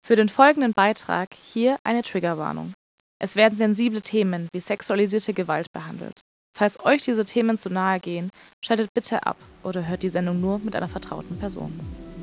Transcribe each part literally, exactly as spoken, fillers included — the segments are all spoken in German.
Für den folgenden Beitrag hier eine Triggerwarnung. Es werden sensible Themen wie sexualisierte Gewalt behandelt. Falls euch diese Themen zu nahe gehen, schaltet bitte ab oder hört die Sendung nur mit einer vertrauten Person.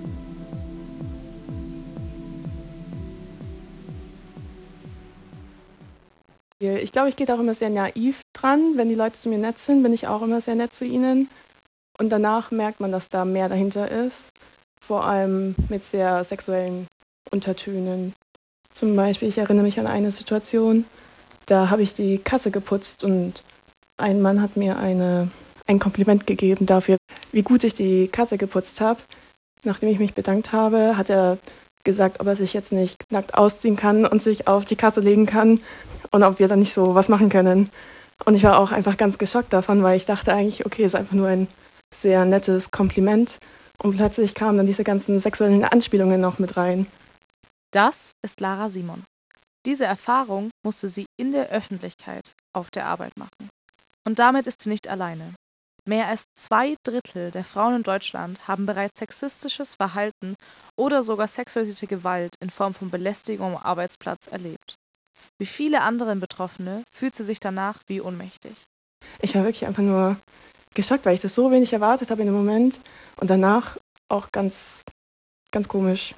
Ich glaube, ich gehe da auch immer sehr naiv dran. Wenn die Leute zu mir nett sind, bin ich auch immer sehr nett zu ihnen. Und danach merkt man, dass da mehr dahinter ist. Vor allem mit sehr sexuellen Untertönen. Zum Beispiel, ich erinnere mich an eine Situation, da habe ich die Kasse geputzt und ein Mann hat mir eine, ein Kompliment gegeben dafür, wie gut ich die Kasse geputzt habe. Nachdem ich mich bedankt habe, hat er gesagt, ob er sich jetzt nicht nackt ausziehen kann und sich auf die Kasse legen kann und ob wir dann nicht so was machen können. Und ich war auch einfach ganz geschockt davon, weil ich dachte eigentlich, okay, es ist einfach nur ein sehr nettes Kompliment. Und plötzlich kamen dann diese ganzen sexuellen Anspielungen noch mit rein. Das ist Lara Simon. Diese Erfahrung musste sie in der Öffentlichkeit auf der Arbeit machen. Und damit ist sie nicht alleine. Mehr als zwei Drittel der Frauen in Deutschland haben bereits sexistisches Verhalten oder sogar sexualisierte Gewalt in Form von Belästigung am Arbeitsplatz erlebt. Wie viele andere Betroffene fühlt sie sich danach wie ohnmächtig. Ich war wirklich einfach nur geschockt, weil ich das so wenig erwartet habe in dem Moment und danach auch ganz, ganz komisch.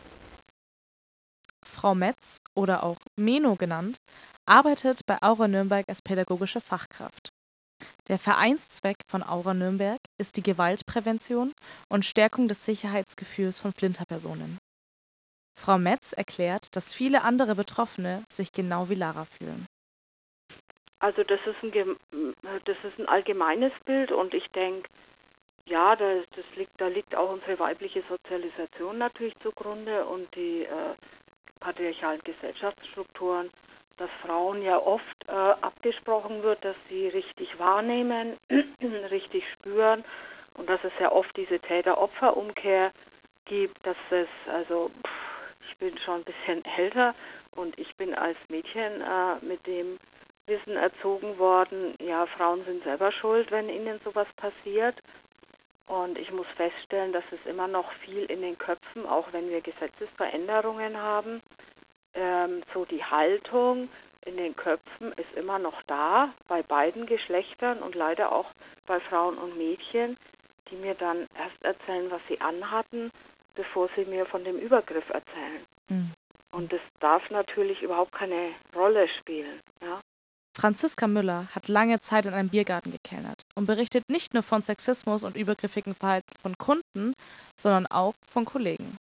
Frau Metz, oder auch Meno genannt, arbeitet bei Aura Nürnberg als pädagogische Fachkraft. Der Vereinszweck von Aura Nürnberg ist die Gewaltprävention und Stärkung des Sicherheitsgefühls von Flinterpersonen. Frau Metz erklärt, dass viele andere Betroffene sich genau wie Lara fühlen. Also das ist ein, das ist ein allgemeines Bild und ich denke, ja, das, das liegt, da liegt auch unsere weibliche Sozialisation natürlich zugrunde und die äh, patriarchalen Gesellschaftsstrukturen, dass Frauen ja oft äh, abgesprochen wird, dass sie richtig wahrnehmen, richtig spüren und dass es ja oft diese Täter-Opfer-Umkehr gibt, dass es, also pff, ich bin schon ein bisschen älter und ich bin als Mädchen äh, mit dem Wissen erzogen worden, ja, Frauen sind selber schuld, wenn ihnen sowas passiert. Und ich muss feststellen, dass es immer noch viel in den Köpfen, auch wenn wir Gesetzesveränderungen haben, ähm, so die Haltung in den Köpfen ist immer noch da, bei beiden Geschlechtern und leider auch bei Frauen und Mädchen, die mir dann erst erzählen, was sie anhatten, bevor sie mir von dem Übergriff erzählen. Mhm. Und das darf natürlich überhaupt keine Rolle spielen, ja. Franziska Müller hat lange Zeit in einem Biergarten gekellnert und berichtet nicht nur von Sexismus und übergriffigen Verhalten von Kunden, sondern auch von Kollegen.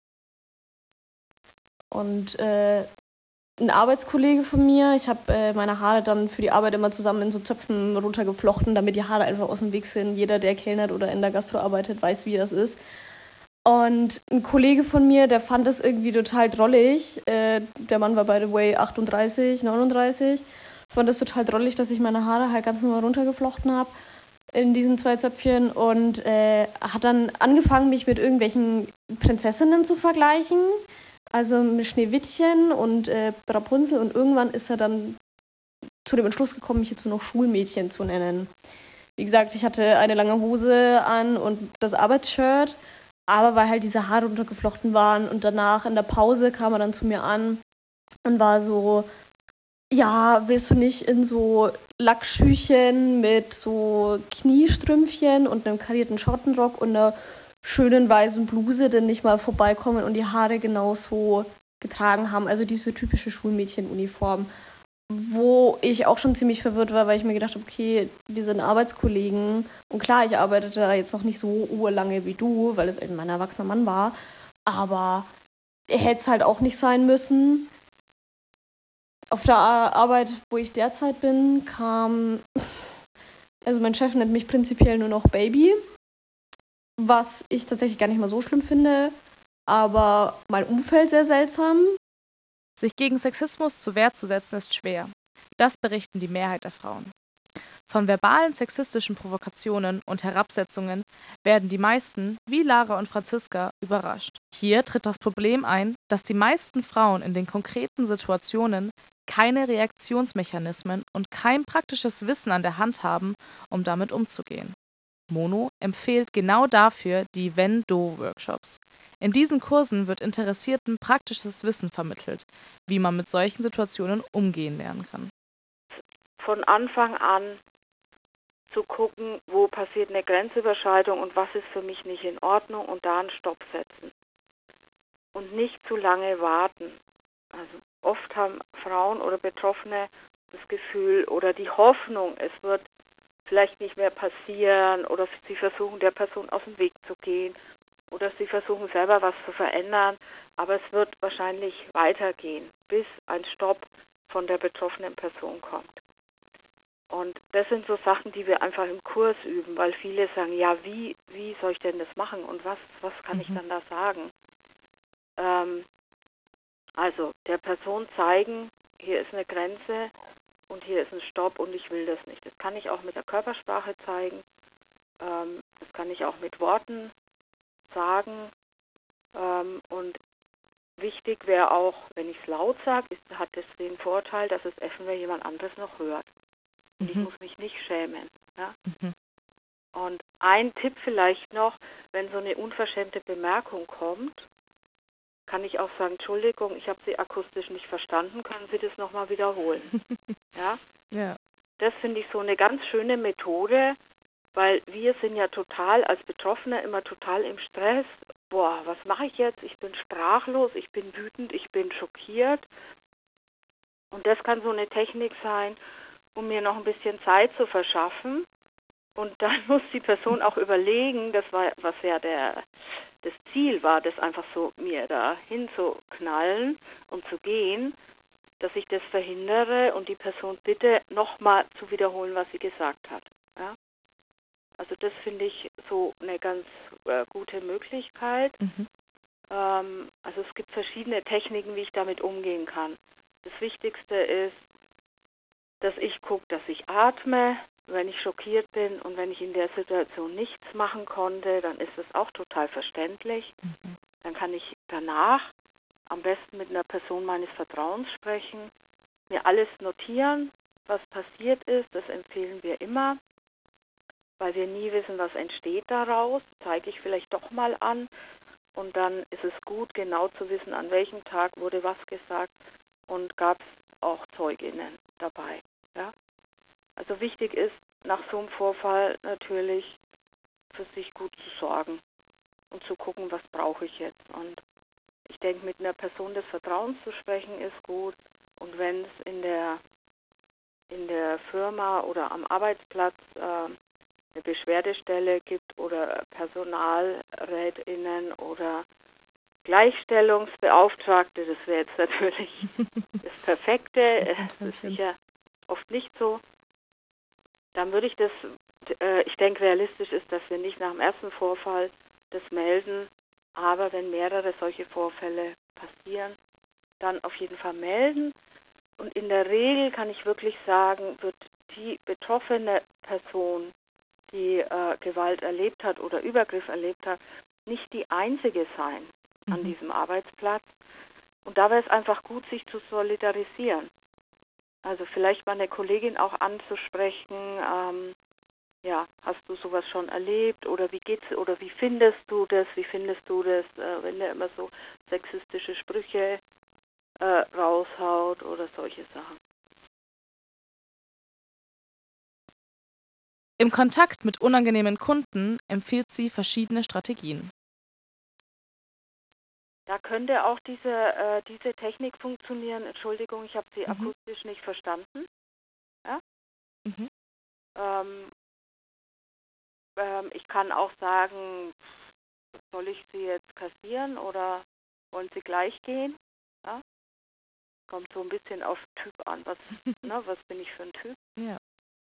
Und äh, ein Arbeitskollege von mir, ich habe äh, meine Haare dann für die Arbeit immer zusammen in so Zöpfen runtergeflochten, damit die Haare einfach aus dem Weg sind. Jeder, der kellnert oder in der Gastro arbeitet, weiß, wie das ist. Und ein Kollege von mir, der fand das irgendwie total drollig. Äh, der Mann war, by the way, achtunddreißig, neununddreißig. Fand das total drollig, dass ich meine Haare halt ganz normal runtergeflochten habe in diesen zwei Zöpfchen und äh, hat dann angefangen, mich mit irgendwelchen Prinzessinnen zu vergleichen. Also mit Schneewittchen und äh, Rapunzel und irgendwann ist er dann zu dem Entschluss gekommen, mich jetzt nur noch Schulmädchen zu nennen. Wie gesagt, ich hatte eine lange Hose an und das Arbeitsshirt, aber weil halt diese Haare runtergeflochten waren und danach in der Pause kam er dann zu mir an und war so, ja, willst du nicht in so Lackschüchen mit so Kniestrümpfchen und einem karierten Schottenrock und einer schönen weißen Bluse denn nicht mal vorbeikommen und die Haare genauso getragen haben, also diese typische Schulmädchenuniform, wo ich auch schon ziemlich verwirrt war, weil ich mir gedacht habe, okay, wir sind Arbeitskollegen und klar, ich arbeitete da jetzt noch nicht so urlange wie du, weil es eben mein erwachsener Mann war, aber er hätte es halt auch nicht sein müssen. Auf der Arbeit, wo ich derzeit bin, kam, also mein Chef nennt mich prinzipiell nur noch Baby, was ich tatsächlich gar nicht mal so schlimm finde, aber mein Umfeld sehr seltsam. Sich gegen Sexismus zur Wehr zu setzen ist schwer. Das berichten die Mehrheit der Frauen. Von verbalen sexistischen Provokationen und Herabsetzungen werden die meisten, wie Lara und Franziska, überrascht. Hier tritt das Problem ein, dass die meisten Frauen in den konkreten Situationen keine Reaktionsmechanismen und kein praktisches Wissen an der Hand haben, um damit umzugehen. Mono empfiehlt genau dafür die Wenn-Do-Workshops. In diesen Kursen wird Interessierten praktisches Wissen vermittelt, wie man mit solchen Situationen umgehen lernen kann. Von Anfang an zu gucken, wo passiert eine Grenzüberschreitung und was ist für mich nicht in Ordnung und da einen Stopp setzen. Und nicht zu lange warten. Also oft haben Frauen oder Betroffene das Gefühl oder die Hoffnung, es wird vielleicht nicht mehr passieren oder sie versuchen der Person aus dem Weg zu gehen oder sie versuchen selber was zu verändern, aber es wird wahrscheinlich weitergehen, bis ein Stopp von der betroffenen Person kommt. Und das sind so Sachen, die wir einfach im Kurs üben, weil viele sagen, ja, wie, wie soll ich denn das machen und was, was kann mhm. ich dann da sagen? Ähm, also der Person zeigen, hier ist eine Grenze und hier ist ein Stopp und ich will das nicht. Das kann ich auch mit der Körpersprache zeigen, ähm, das kann ich auch mit Worten sagen ähm, und wichtig wäre auch, wenn ich es laut sage, hat es den Vorteil, dass es eventuell jemand anderes noch hört. Und ich muss mich nicht schämen. Ja? Mhm. Und ein Tipp vielleicht noch, wenn so eine unverschämte Bemerkung kommt, kann ich auch sagen, Entschuldigung, ich habe Sie akustisch nicht verstanden, können Sie das nochmal wiederholen? ja? Ja. Das finde ich so eine ganz schöne Methode, weil wir sind ja total als Betroffene immer total im Stress. Boah, was mache ich jetzt? Ich bin sprachlos, ich bin wütend, ich bin schockiert. Und das kann so eine Technik sein, um mir noch ein bisschen Zeit zu verschaffen. Und dann muss die Person auch überlegen, das war, was ja der, das Ziel war, das einfach so mir da hinzuknallen und zu gehen, dass ich das verhindere und die Person bitte nochmal zu wiederholen, was sie gesagt hat. Ja? Also das finde ich so eine ganz äh, gute Möglichkeit. Mhm. Ähm, also es gibt verschiedene Techniken, wie ich damit umgehen kann. Das Wichtigste ist, dass ich gucke, dass ich atme, wenn ich schockiert bin und wenn ich in der Situation nichts machen konnte, dann ist es auch total verständlich. Mhm. Dann kann ich danach am besten mit einer Person meines Vertrauens sprechen, mir alles notieren, was passiert ist, das empfehlen wir immer, weil wir nie wissen, was entsteht daraus, zeige ich vielleicht doch mal an und dann ist es gut, genau zu wissen, an welchem Tag wurde was gesagt und gab es auch Zeuginnen dabei. Ja? Also wichtig ist, nach so einem Vorfall natürlich für sich gut zu sorgen und zu gucken, was brauche ich jetzt. Und ich denke, mit einer Person des Vertrauens zu sprechen ist gut. Und wenn es in der, in der Firma oder am Arbeitsplatz äh, eine Beschwerdestelle gibt oder PersonalrätInnen oder Gleichstellungsbeauftragte, das wäre jetzt natürlich das Perfekte, das ist sicher oft nicht so, dann würde ich das, äh, ich denke realistisch ist, dass wir nicht nach dem ersten Vorfall das melden, aber wenn mehrere solche Vorfälle passieren, dann auf jeden Fall melden und in der Regel kann ich wirklich sagen, wird die betroffene Person, die äh, Gewalt erlebt hat oder Übergriff erlebt hat, nicht die einzige sein an mhm. diesem Arbeitsplatz. Und da wäre es einfach gut, sich zu solidarisieren. Also vielleicht mal eine Kollegin auch anzusprechen, ähm, ja, hast du sowas schon erlebt oder wie geht's oder wie findest du das, wie findest du das, äh, wenn der immer so sexistische Sprüche äh, raushaut oder solche Sachen. Im Kontakt mit unangenehmen Kunden empfiehlt sie verschiedene Strategien. Da könnte auch diese, äh, diese Technik funktionieren. Entschuldigung, ich habe sie mhm. akustisch nicht verstanden. Ja? Mhm. Ähm, ähm, ich kann auch sagen, soll ich sie jetzt kassieren oder wollen sie gleich gehen? Ja? Kommt so ein bisschen auf Typ an. Was, ne, was bin ich für ein Typ? Ja.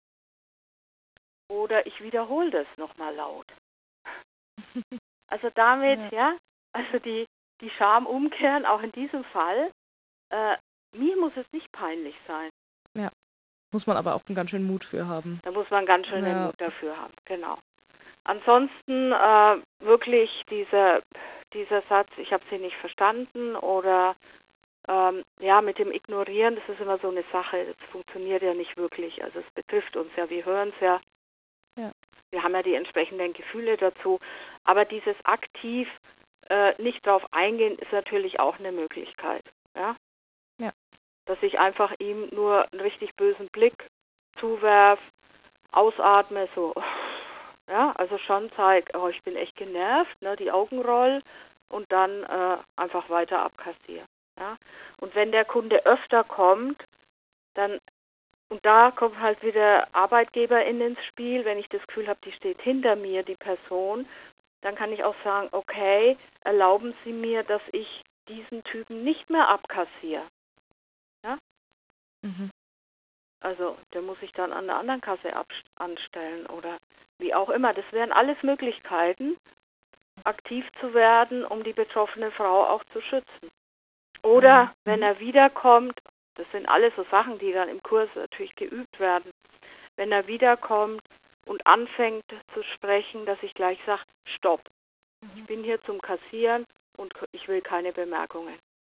Oder ich wiederhole das nochmal laut. Also damit, ja, ja also die, die Scham umkehren, auch in diesem Fall, äh, mir muss es nicht peinlich sein. Ja, muss man aber auch einen ganz schönen Mut für haben. Da muss man ganz schön ja. Mut dafür haben, genau. Ansonsten äh, wirklich dieser, dieser Satz, ich habe sie nicht verstanden oder ähm, ja, mit dem Ignorieren, das ist immer so eine Sache, das funktioniert ja nicht wirklich. Also es betrifft uns ja, wir hören es ja. ja. wir haben ja die entsprechenden Gefühle dazu. Aber dieses aktiv äh, nicht drauf eingehen, ist natürlich auch eine Möglichkeit. Ja? Ja. Dass ich einfach ihm nur einen richtig bösen Blick zuwerf, ausatme, so, ja, also schon zeig, oh, ich bin echt genervt, ne, die Augen roll und dann äh, einfach weiter abkassiere. Ja? Und wenn der Kunde öfter kommt, dann, und da kommt halt wieder Arbeitgeberin ins Spiel, wenn ich das Gefühl habe, die steht hinter mir, die Person, dann kann ich auch sagen, okay, erlauben Sie mir, dass ich diesen Typen nicht mehr abkassiere. Ja? Mhm. Also der muss sich dann an einer anderen Kasse anstellen oder wie auch immer. Das wären alles Möglichkeiten, aktiv zu werden, um die betroffene Frau auch zu schützen. Oder Mhm. wenn er wiederkommt, das sind alles so Sachen, die dann im Kurs natürlich geübt werden, wenn er wiederkommt und anfängt zu sprechen, dass ich gleich sage, stopp, ich bin hier zum Kassieren und ich will keine Bemerkungen.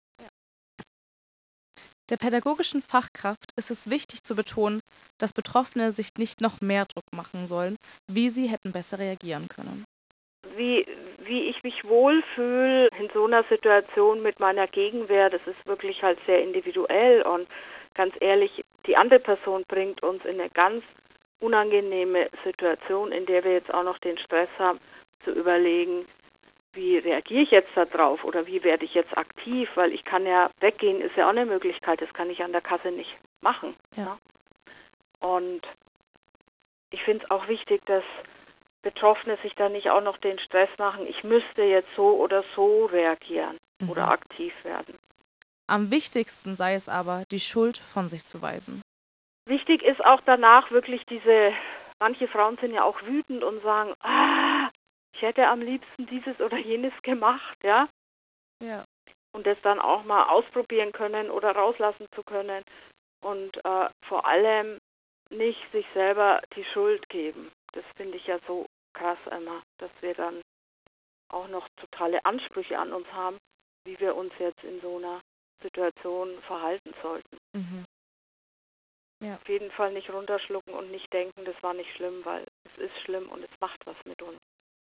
Der pädagogischen Fachkraft ist es wichtig zu betonen, dass Betroffene sich nicht noch mehr Druck machen sollen, wie sie hätten besser reagieren können. Wie, wie ich mich wohlfühle in so einer Situation mit meiner Gegenwehr, das ist wirklich halt sehr individuell und ganz ehrlich, die andere Person bringt uns in eine ganz unangenehme Situation, in der wir jetzt auch noch den Stress haben, zu überlegen, wie reagiere ich jetzt da drauf oder wie werde ich jetzt aktiv, weil ich kann ja weggehen, ist ja auch eine Möglichkeit, das kann ich an der Kasse nicht machen. Ja. Ne? Und ich finde es auch wichtig, dass Betroffene sich da nicht auch noch den Stress machen, ich müsste jetzt so oder so reagieren Mhm. oder aktiv werden. Am wichtigsten sei es aber, die Schuld von sich zu weisen. Wichtig ist auch danach wirklich diese, manche Frauen sind ja auch wütend und sagen, ah, ich hätte am liebsten dieses oder jenes gemacht, ja. Ja. Und das dann auch mal ausprobieren können oder rauslassen zu können und äh, vor allem nicht sich selber die Schuld geben. Das finde ich ja so krass immer, dass wir dann auch noch totale Ansprüche an uns haben, wie wir uns jetzt in so einer Situation verhalten sollten. Mhm. Ja. Auf jeden Fall nicht runterschlucken und nicht denken, das war nicht schlimm, weil es ist schlimm und es macht was mit uns.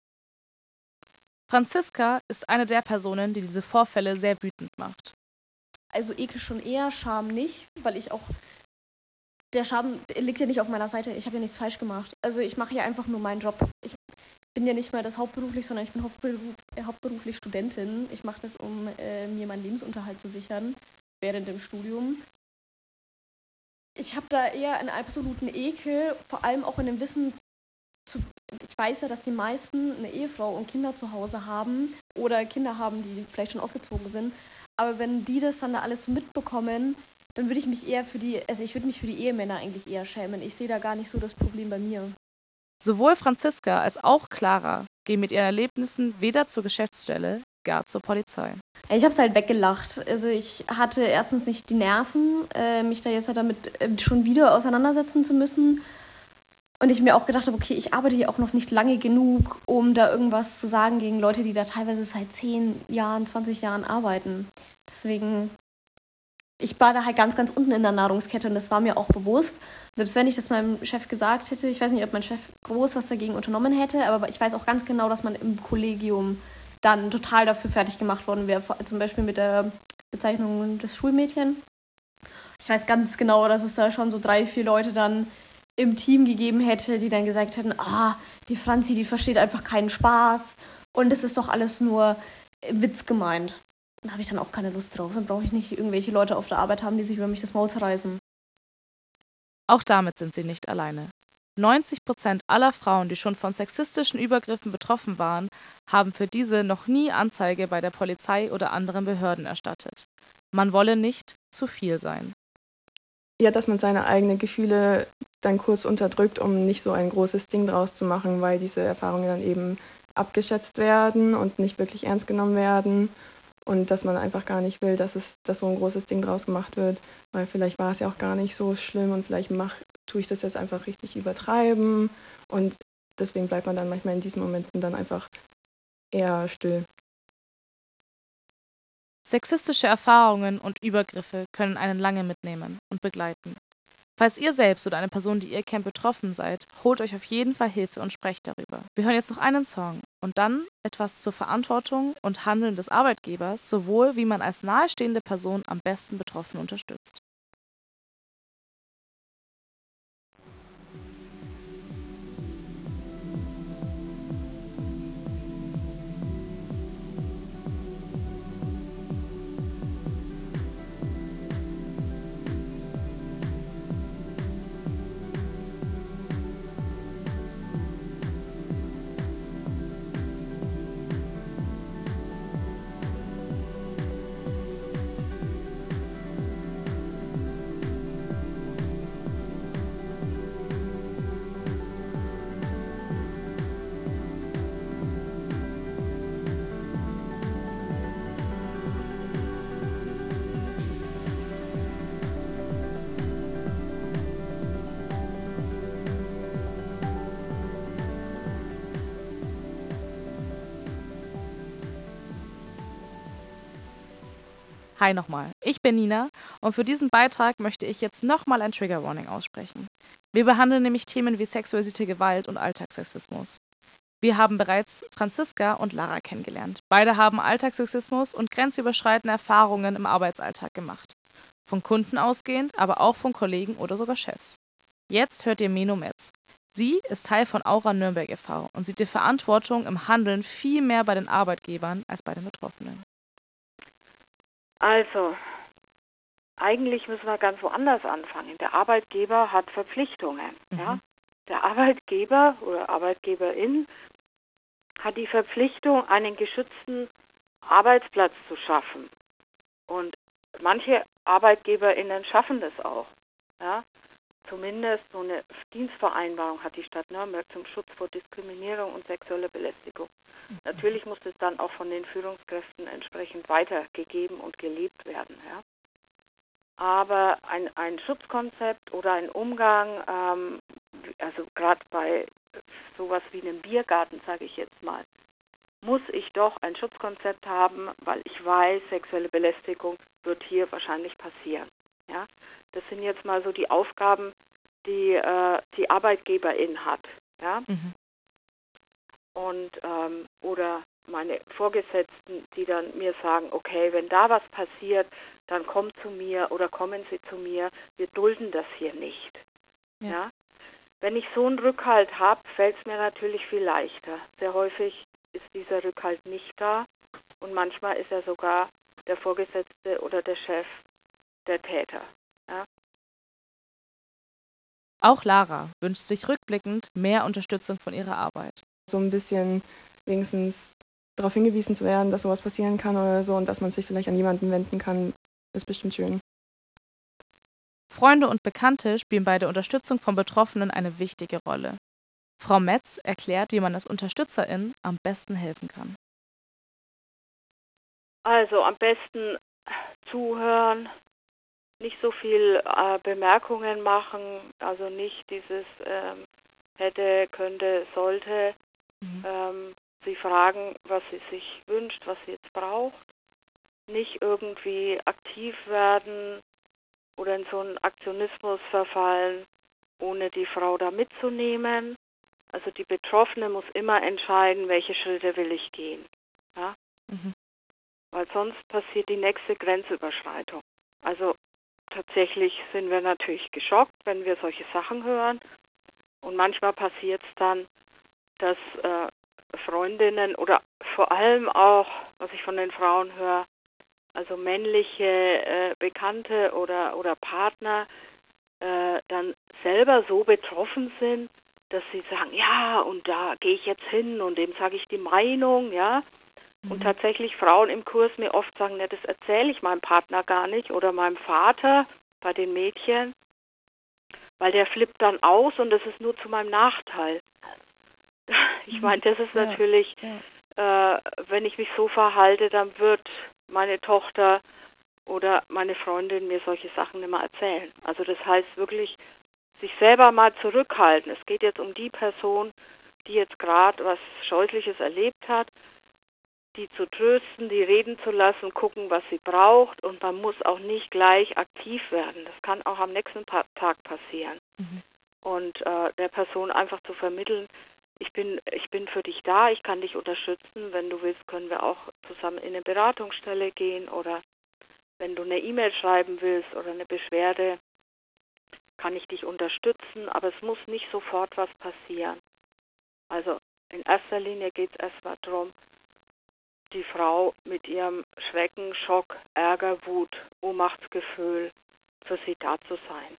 Franziska ist eine der Personen, die diese Vorfälle sehr wütend macht. Also Ekel schon eher, Scham nicht, weil ich auch, der Scham liegt ja nicht auf meiner Seite, ich habe ja nichts falsch gemacht. Also ich mache ja einfach nur meinen Job. Ich bin ja nicht mal das hauptberuflich, sondern ich bin hauptberuf, äh, hauptberuflich Studentin. Ich mache das, um äh, mir meinen Lebensunterhalt zu sichern während dem Studium. Ich habe da eher einen absoluten Ekel, vor allem auch in dem Wissen, zu, ich weiß ja, dass die meisten eine Ehefrau und Kinder zu Hause haben oder Kinder haben, die vielleicht schon ausgezogen sind. Aber wenn die das dann da alles so mitbekommen, dann würde ich mich eher für die, also ich würde mich für die Ehemänner eigentlich eher schämen. Ich sehe da gar nicht so das Problem bei mir. Sowohl Franziska als auch Clara gehen mit ihren Erlebnissen weder zur Geschäftsstelle, gar zur Polizei. Ich habe es halt weggelacht. Also ich hatte erstens nicht die Nerven, äh, mich da jetzt halt damit äh, schon wieder auseinandersetzen zu müssen. Und ich mir auch gedacht habe, okay, ich arbeite hier auch noch nicht lange genug, um da irgendwas zu sagen gegen Leute, die da teilweise seit zehn Jahren, zwanzig Jahren arbeiten. Deswegen, ich war da halt ganz, ganz unten in der Nahrungskette und das war mir auch bewusst. Selbst wenn ich das meinem Chef gesagt hätte, ich weiß nicht, ob mein Chef groß was dagegen unternommen hätte, aber ich weiß auch ganz genau, dass man im Kollegium dann total dafür fertig gemacht worden wäre. Zum Beispiel mit der Bezeichnung des Schulmädchen. Ich weiß ganz genau, dass es da schon so drei, vier Leute dann im Team gegeben hätte, die dann gesagt hätten, ah, die Franzi, die versteht einfach keinen Spaß und es ist doch alles nur Witz gemeint. Da habe ich dann auch keine Lust drauf. Dann brauche ich nicht irgendwelche Leute auf der Arbeit haben, die sich über mich das Maul zerreißen. Auch damit sind sie nicht alleine. neunzig Prozent aller Frauen, die schon von sexistischen Übergriffen betroffen waren, haben für diese noch nie Anzeige bei der Polizei oder anderen Behörden erstattet. Man wolle nicht zu viel sein. Ja, dass man seine eigenen Gefühle dann kurz unterdrückt, um nicht so ein großes Ding draus zu machen, weil diese Erfahrungen dann eben abgeschätzt werden und nicht wirklich ernst genommen werden. Und dass man einfach gar nicht will, dass es dass so ein großes Ding draus gemacht wird, weil vielleicht war es ja auch gar nicht so schlimm und vielleicht mach, tue ich das jetzt einfach richtig übertreiben. Und deswegen bleibt man dann manchmal in diesen Momenten dann einfach eher still. Sexistische Erfahrungen und Übergriffe können einen lange mitnehmen und begleiten. Falls ihr selbst oder eine Person, die ihr kennt, betroffen seid, holt euch auf jeden Fall Hilfe und sprecht darüber. Wir hören jetzt noch einen Song und dann etwas zur Verantwortung und Handeln des Arbeitgebers, sowohl wie man als nahestehende Person am besten Betroffene unterstützt. Hi nochmal, ich bin Nina und für diesen Beitrag möchte ich jetzt nochmal ein Trigger Warning aussprechen. Wir behandeln nämlich Themen wie sexualisierte Gewalt und Alltagssexismus. Wir haben bereits Franziska und Lara kennengelernt. Beide haben Alltagssexismus und grenzüberschreitende Erfahrungen im Arbeitsalltag gemacht. Von Kunden ausgehend, aber auch von Kollegen oder sogar Chefs. Jetzt hört ihr Meno Metz. Sie ist Teil von Aura Nürnberg e V und sieht die Verantwortung im Handeln viel mehr bei den Arbeitgebern als bei den Betroffenen. Also, eigentlich müssen wir ganz woanders anfangen. Der Arbeitgeber hat Verpflichtungen. Mhm. Ja? Der Arbeitgeber oder Arbeitgeberin hat die Verpflichtung, einen geschützten Arbeitsplatz zu schaffen. Und manche ArbeitgeberInnen schaffen das auch. Ja? Zumindest so eine Dienstvereinbarung hat die Stadt Nürnberg zum Schutz vor Diskriminierung und sexueller Belästigung. Mhm. Natürlich muss es dann auch von den Führungskräften entsprechend weitergegeben und gelebt werden. Ja? Aber ein, ein Schutzkonzept oder ein Umgang, ähm, also gerade bei sowas wie einem Biergarten, sage ich jetzt mal, muss ich doch ein Schutzkonzept haben, weil ich weiß, sexuelle Belästigung wird hier wahrscheinlich passieren. Ja? Das sind jetzt mal so die Aufgaben, die äh, die Arbeitgeberin hat. Ja? Mhm. Und ähm, oder meine Vorgesetzten, die dann mir sagen, okay, wenn da was passiert, dann komm zu mir oder kommen Sie zu mir, wir dulden das hier nicht. Ja. Ja? Wenn ich so einen Rückhalt habe, fällt es mir natürlich viel leichter. Sehr häufig ist dieser Rückhalt nicht da und manchmal ist er sogar der Vorgesetzte oder der Chef der Täter. Ja? Auch Lara wünscht sich rückblickend mehr Unterstützung von ihrer Arbeit. So ein bisschen wenigstens darauf hingewiesen zu werden, dass sowas passieren kann oder so und dass man sich vielleicht an jemanden wenden kann, ist bestimmt schön. Freunde und Bekannte spielen bei der Unterstützung von Betroffenen eine wichtige Rolle. Frau Metz erklärt, wie man als Unterstützerin am besten helfen kann. Also am besten zuhören, nicht so viel äh, Bemerkungen machen, also nicht dieses ähm, hätte, könnte, sollte. Mhm. Ähm, sie fragen, was sie sich wünscht, was sie jetzt braucht. Nicht irgendwie aktiv werden oder in so einen Aktionismus verfallen, ohne die Frau da mitzunehmen. Also die Betroffene muss immer entscheiden, welche Schritte will ich gehen. Ja? Mhm. Weil sonst passiert die nächste Grenzüberschreitung. Also tatsächlich sind wir natürlich geschockt, wenn wir solche Sachen hören. Und manchmal passiert es dann, dass äh, Freundinnen oder vor allem auch, was ich von den Frauen höre, also männliche äh, Bekannte oder, oder Partner, äh, dann selber so betroffen sind, dass sie sagen, ja, und da gehe ich jetzt hin und dem sage ich die Meinung, ja. Mhm. Und tatsächlich Frauen im Kurs mir oft sagen, ne, das erzähle ich meinem Partner gar nicht oder meinem Vater bei den Mädchen, weil der flippt dann aus und das ist nur zu meinem Nachteil. Ich meine, das ist ja, natürlich, ja. Äh, wenn ich mich so verhalte, dann wird meine Tochter oder meine Freundin mir solche Sachen nicht mehr erzählen. Also das heißt wirklich, sich selber mal zurückhalten. Es geht jetzt um die Person, die jetzt gerade was Scheußliches erlebt hat, die zu trösten, die reden zu lassen, gucken, was sie braucht und man muss auch nicht gleich aktiv werden. Das kann auch am nächsten pa- Tag passieren. Mhm. Und äh, der Person einfach zu vermitteln, ich bin, ich bin für dich da, ich kann dich unterstützen. Wenn du willst, können wir auch zusammen in eine Beratungsstelle gehen oder wenn du eine E-Mail schreiben willst oder eine Beschwerde, kann ich dich unterstützen, aber es muss nicht sofort was passieren. Also in erster Linie geht es erstmal darum, die Frau mit ihrem Schrecken, Schock, Ärger, Wut, Ohnmachtsgefühl für sie da zu sein.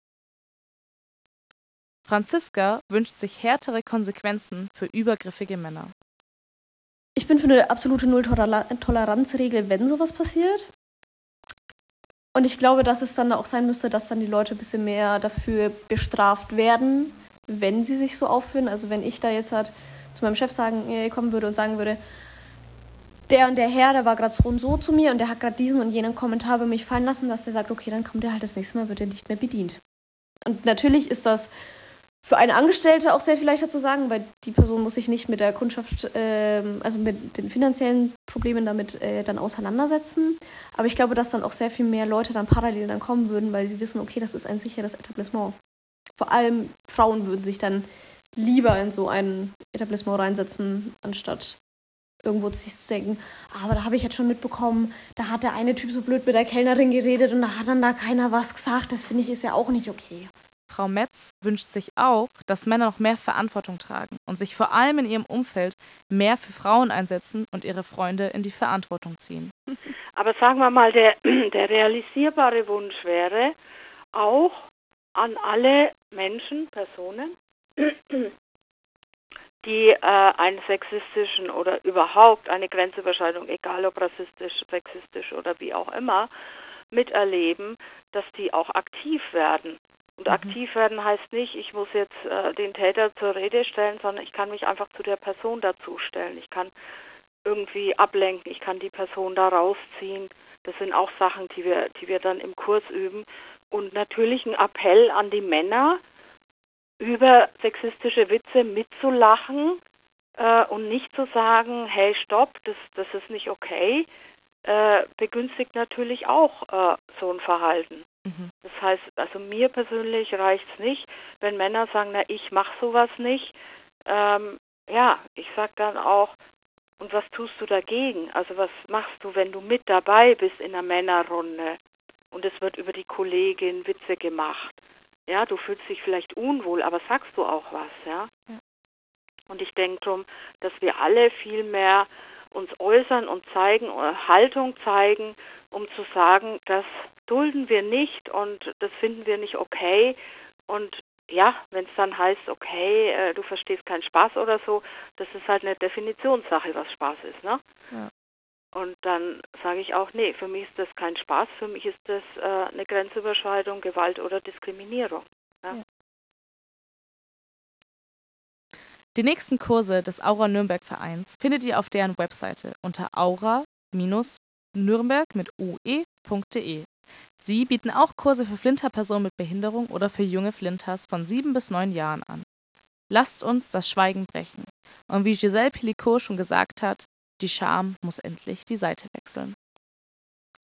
Franziska wünscht sich härtere Konsequenzen für übergriffige Männer. Ich bin für eine absolute Null-Toleranz-Regel, wenn sowas passiert. Und ich glaube, dass es dann auch sein müsste, dass dann die Leute ein bisschen mehr dafür bestraft werden, wenn sie sich so aufführen. Also wenn ich da jetzt halt zu meinem Chef sagen, äh, kommen würde und sagen würde, der und der Herr, der war gerade so und so zu mir und der hat gerade diesen und jenen Kommentar über mich fallen lassen, dass der sagt, okay, dann kommt der halt das nächste Mal, wird er nicht mehr bedient. Und natürlich ist das für eine Angestellte auch sehr viel leichter zu sagen, weil die Person muss sich nicht mit der Kundschaft, äh, also mit den finanziellen Problemen damit äh, dann auseinandersetzen. Aber ich glaube, dass dann auch sehr viel mehr Leute dann parallel dann kommen würden, weil sie wissen, okay, das ist ein sicheres Etablissement. Vor allem Frauen würden sich dann lieber in so ein Etablissement reinsetzen, anstatt irgendwo sich zu denken, aber da habe ich jetzt schon mitbekommen, da hat der eine Typ so blöd mit der Kellnerin geredet und da hat dann da keiner was gesagt. Das finde ich ist ja auch nicht okay. Frau Metz wünscht sich auch, dass Männer noch mehr Verantwortung tragen und sich vor allem in ihrem Umfeld mehr für Frauen einsetzen und ihre Freunde in die Verantwortung ziehen. Aber sagen wir mal, der, der realisierbare Wunsch wäre auch an alle Menschen, Personen, die äh, einen sexistischen oder überhaupt eine Grenzüberschreitung, egal ob rassistisch, sexistisch oder wie auch immer, miterleben, dass die auch aktiv werden. Und Mhm. aktiv werden heißt nicht, ich muss jetzt äh, den Täter zur Rede stellen, sondern ich kann mich einfach zu der Person dazu stellen. Ich kann irgendwie ablenken, ich kann die Person da rausziehen. Das sind auch Sachen, die wir, die wir dann im Kurs üben. Und natürlich ein Appell an die Männer, über sexistische Witze mitzulachen äh, und nicht zu sagen, hey, stopp, das, das ist nicht okay, äh, begünstigt natürlich auch äh, so ein Verhalten. Mhm. Das heißt, also mir persönlich reicht es nicht, wenn Männer sagen, na, ich mache sowas nicht. Ähm, ja, ich sage dann auch, und was tust du dagegen? Also was machst du, wenn du mit dabei bist in einer Männerrunde und es wird über die Kollegin Witze gemacht? Ja, du fühlst dich vielleicht unwohl, aber sagst du auch was, ja? Ja. Und ich denke darum, dass wir alle viel mehr uns äußern und zeigen, Haltung zeigen, um zu sagen, das dulden wir nicht und das finden wir nicht okay. Und ja, wenn es dann heißt, okay, äh, du verstehst keinen Spaß oder so, das ist halt eine Definitionssache, was Spaß ist, ne? Ja. Und dann sage ich auch, nee, für mich ist das kein Spaß, für mich ist das äh, eine Grenzüberschreitung, Gewalt oder Diskriminierung. Ja? Ja. Die nächsten Kurse des Aura Nürnberg Vereins findet ihr auf deren Webseite unter aura-nürnberg mit ue punkt de. Sie bieten auch Kurse für Flinterpersonen mit Behinderung oder für junge Flinters von sieben bis neun Jahren an. Lasst uns das Schweigen brechen. Und wie Giselle Pelicaud schon gesagt hat, die Scham muss endlich die Seite wechseln.